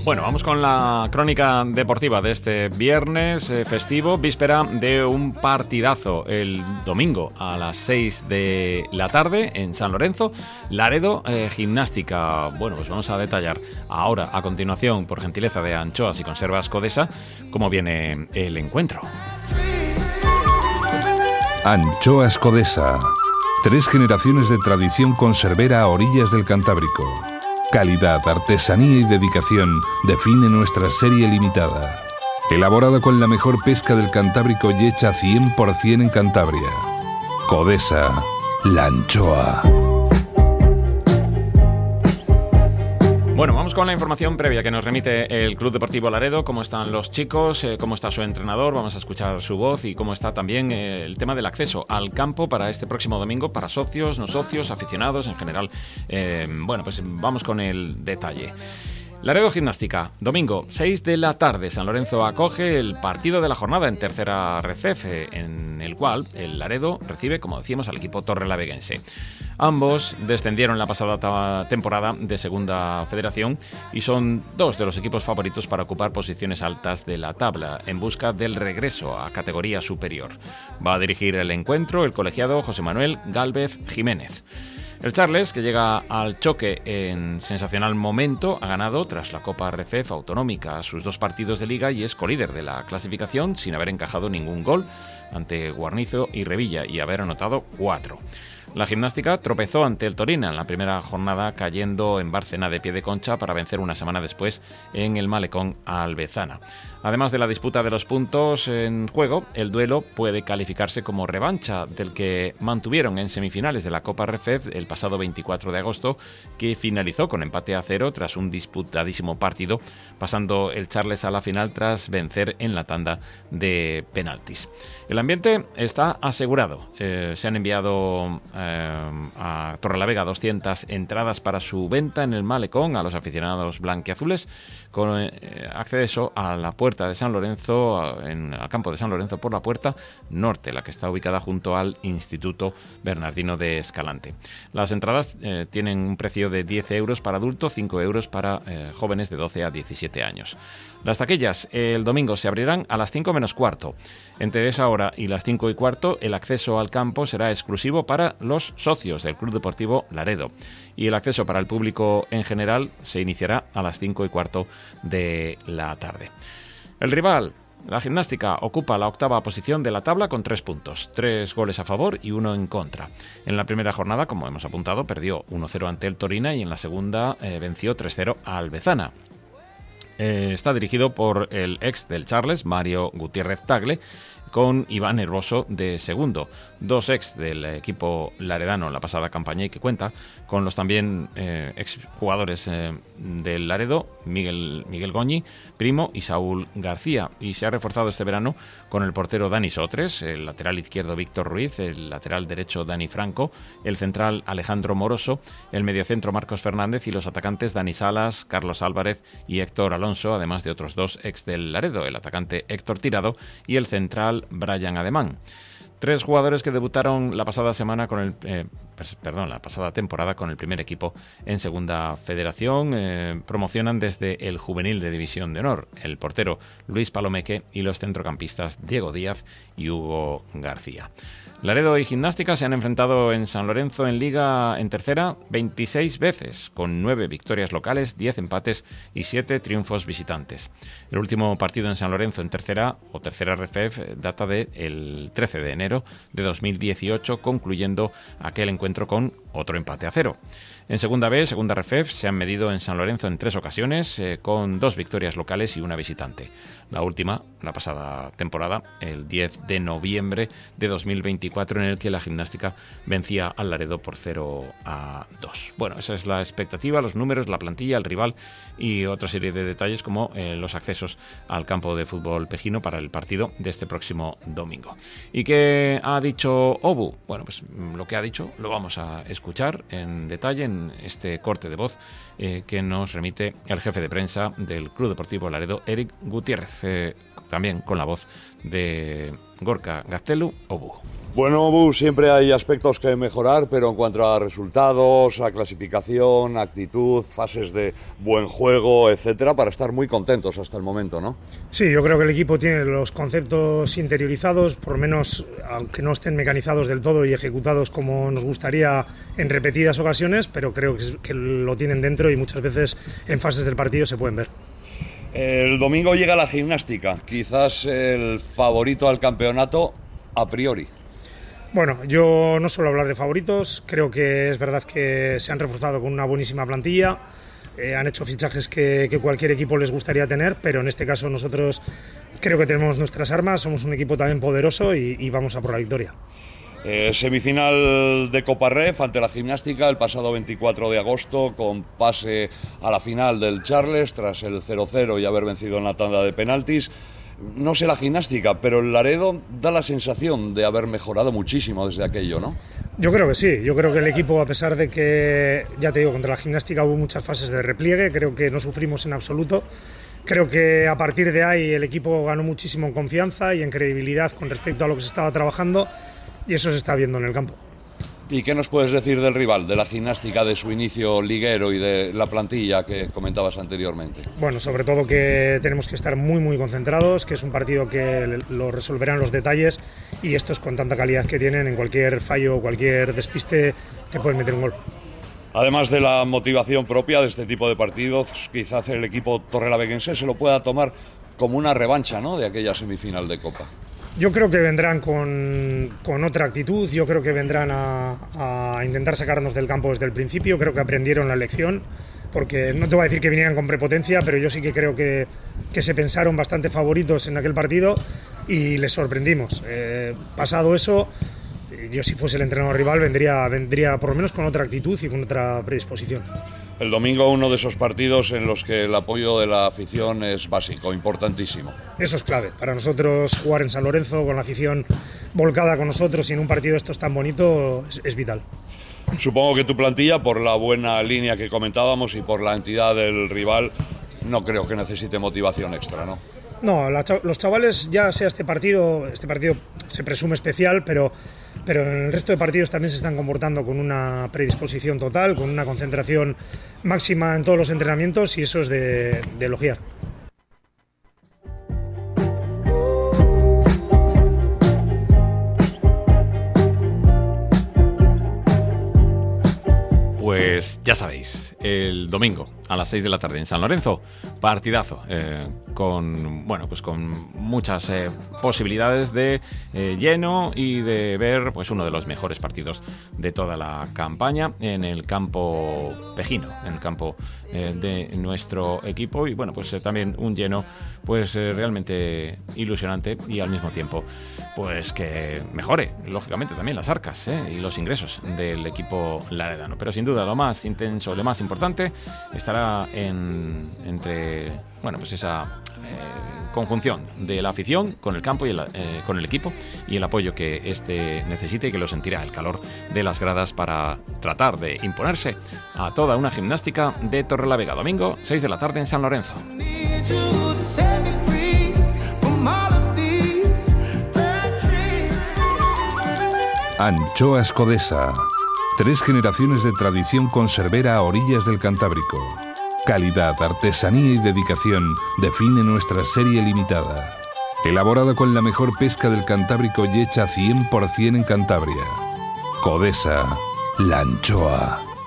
Bueno, vamos con la crónica deportiva de este viernes festivo, víspera de un partidazo el domingo a las 6 de la tarde en San Lorenzo, Laredo Gimnástica. Bueno, pues vamos a detallar ahora, a continuación, por gentileza de Anchoas y Conservas Codesa, cómo viene el encuentro. Anchoas Codesa. 3 generaciones de tradición conservera a orillas del Cantábrico. Calidad, artesanía y dedicación define nuestra serie limitada. Elaborada con la mejor pesca del Cantábrico y hecha 100% en Cantabria. Codesa, la anchoa. Bueno, vamos con la información previa que nos remite el Club Deportivo Laredo, cómo están los chicos, cómo está su entrenador, vamos a escuchar su voz y cómo está también el tema del acceso al campo para este próximo domingo, para socios, no socios, aficionados en general. Bueno, pues vamos con el detalle. Laredo Gimnástica, domingo, 6 de la tarde. San Lorenzo acoge el partido de la jornada en tercera RFEF, en el cual el Laredo recibe, como decíamos, al equipo torrelavieguense. Ambos descendieron la pasada temporada de Segunda Federación y son dos de los equipos favoritos para ocupar posiciones altas de la tabla en busca del regreso a categoría superior. Va a dirigir el encuentro el colegiado José Manuel Gálvez Jiménez. El Charles, que llega al choque en sensacional momento, ha ganado tras la Copa RFEF autonómica sus 2 partidos de liga y es colíder de la clasificación sin haber encajado ningún gol ante Guarnizo y Revilla y haber anotado 4. La Gimnástica tropezó ante el Torina en la primera jornada, cayendo en Bárcena de pie de concha para vencer una semana después en el Malecón a Albezana. Además de la disputa de los puntos en juego, el duelo puede calificarse como revancha del que mantuvieron en semifinales de la Copa RFEF el pasado 24 de agosto, que finalizó con empate a 0 tras un disputadísimo partido, pasando el Charles a la final tras vencer en la tanda de penaltis. El ambiente está asegurado. Se han enviado a Torrelavega 200 entradas para su venta en el Malecón a los aficionados blanquiazules, con acceso a la puerta de San Lorenzo, al campo de San Lorenzo por la puerta norte, la que está ubicada junto al Instituto Bernardino de Escalante. Las entradas tienen un precio de 10 euros para adultos, 5 euros para jóvenes de 12 a 17 años. Las taquillas el domingo se abrirán a las 5 menos cuarto. Entre esa hora y las 5 y cuarto, el acceso al campo será exclusivo para los socios del Club Deportivo Laredo. Y el acceso para el público en general se iniciará a las 5 y cuarto de la tarde. El rival, la Gimnástica, ocupa la 8ª posición de la tabla con 3 puntos, 3 goles a favor y 1 en contra. En la primera jornada, como hemos apuntado, perdió 1-0 ante el Torina y en la segunda venció 3-0 a Albezana. Está dirigido por el ex del Charles, Mario Gutiérrez Tagle, con Iván Herboso de segundo, 2 ex del equipo laredano en la pasada campaña y que cuenta con los también ex jugadores del Laredo, Miguel Goñi, Primo y Saúl García, y se ha reforzado este verano con el portero Dani Sotres, el lateral izquierdo Víctor Ruiz, el lateral derecho Dani Franco, el central Alejandro Moroso, el mediocentro Marcos Fernández y los atacantes Dani Salas, Carlos Álvarez y Héctor Alonso, además de otros 2 ex del Laredo, el atacante Héctor Tirado y el central Brian Ademán. 3 jugadores que debutaron la pasada temporada con el primer equipo en Segunda Federación promocionan desde el juvenil de División de Honor, el portero Luis Palomeque y los centrocampistas Diego Díaz y Hugo García. Laredo y Gimnástica se han enfrentado en San Lorenzo en Liga en tercera 26 veces, con 9 victorias locales, 10 empates y 7 triunfos visitantes. El último partido en San Lorenzo en tercera o tercera RFEF data del 13 de enero de 2018, concluyendo aquel encuentro con otro empate a 0. En Segunda B, Segunda RFEF, se han medido en San Lorenzo en 3 ocasiones, con 2 victorias locales y 1 visitante. La última, la pasada temporada, el 10 de noviembre de 2024, en el que la Gimnástica vencía al Laredo por 0-2. Bueno, esa es la expectativa, los números, la plantilla, el rival y otra serie de detalles como los accesos al campo de fútbol pejino para el partido de este próximo domingo. ¿Y qué ha dicho Obu? Bueno, pues lo que ha dicho lo vamos a escuchar en detalle en este corte de voz que nos remite el jefe de prensa del Club Deportivo Laredo, Eric Gutiérrez, también con la voz de Gorka Gaztelu, Obu. Bueno, Obu, siempre hay aspectos que mejorar, pero en cuanto a resultados, a clasificación, actitud, fases de buen juego, etcétera, para estar muy contentos hasta el momento, ¿no? Sí, yo creo que el equipo tiene los conceptos interiorizados, por lo menos, aunque no estén mecanizados del todo y ejecutados como nos gustaría en repetidas ocasiones, pero creo que lo tienen dentro y muchas veces en fases del partido se pueden ver. El domingo llega la gimnástica, quizás el favorito al campeonato a priori. Bueno, yo no suelo hablar de favoritos, creo que es verdad que se han reforzado con una buenísima plantilla, han hecho fichajes que cualquier equipo les gustaría tener, pero en este caso nosotros creo que tenemos nuestras armas, somos un equipo también poderoso y vamos a por la victoria. Semifinal de Copa Ref ante la Gimnástica el pasado 24 de agosto con pase a la final del Charles tras el 0-0 y haber vencido en la tanda de penaltis. No sé la Gimnástica, pero el Laredo da la sensación de haber mejorado muchísimo desde aquello, ¿no? Yo creo que sí, yo creo que el equipo, a pesar de que, ya te digo, contra la Gimnástica hubo muchas fases de repliegue, creo que no sufrimos en absoluto. Creo que a partir de ahí el equipo ganó muchísimo en confianza y en credibilidad con respecto a lo que se estaba trabajando y eso se está viendo en el campo. ¿Y qué nos puedes decir del rival, de la Gimnástica, de su inicio liguero y de la plantilla que comentabas anteriormente? Bueno, sobre todo que tenemos que estar muy concentrados, que es un partido que lo resolverán los detalles y estos con tanta calidad que tienen, en cualquier fallo o cualquier despiste te pueden meter un gol. Además de la motivación propia de este tipo de partidos, quizás el equipo torrelavieguense se lo pueda tomar como una revancha, ¿no?, de aquella semifinal de Copa. Yo creo que vendrán con otra actitud, yo creo que vendrán a intentar sacarnos del campo desde el principio, creo que aprendieron la lección, porque no te voy a decir que vinieran con prepotencia, pero yo sí que creo que se pensaron bastante favoritos en aquel partido y les sorprendimos. Pasado eso, yo si fuese el entrenador rival vendría por lo menos con otra actitud y con otra predisposición. El domingo uno de esos partidos en los que el apoyo de la afición es básico, importantísimo. Eso es clave. Para nosotros jugar en San Lorenzo con la afición volcada con nosotros y en un partido de estos tan bonito es vital. Supongo que tu plantilla, por la buena línea que comentábamos y por la entidad del rival, no creo que necesite motivación extra, ¿no? No, los chavales, ya sea este partido se presume especial, pero en el resto de partidos también se están comportando con una predisposición total, con una concentración máxima en todos los entrenamientos y eso es de elogiar. Pues ya sabéis, el domingo a las 6 de la tarde en San Lorenzo, partidazo, con muchas posibilidades de lleno y de ver pues uno de los mejores partidos de toda la campaña en el campo pejino, en el campo de nuestro equipo y bueno, pues también un lleno pues realmente ilusionante y al mismo tiempo pues que mejore lógicamente también las arcas y los ingresos del equipo laredano, pero sin duda lo más intenso, lo más importante estará entre esa conjunción de la afición con el campo y con el equipo y el apoyo que éste necesite y que lo sentirá, el calor de las gradas para tratar de imponerse a toda una Gimnástica de Torrelavega. Domingo 6 de la tarde en San Lorenzo. Anchoas Codesa. 3 generaciones de tradición conservera a orillas del Cantábrico. Calidad, artesanía y dedicación define nuestra serie limitada. Elaborada con la mejor pesca del Cantábrico y hecha 100% en Cantabria. Codesa, la anchoa.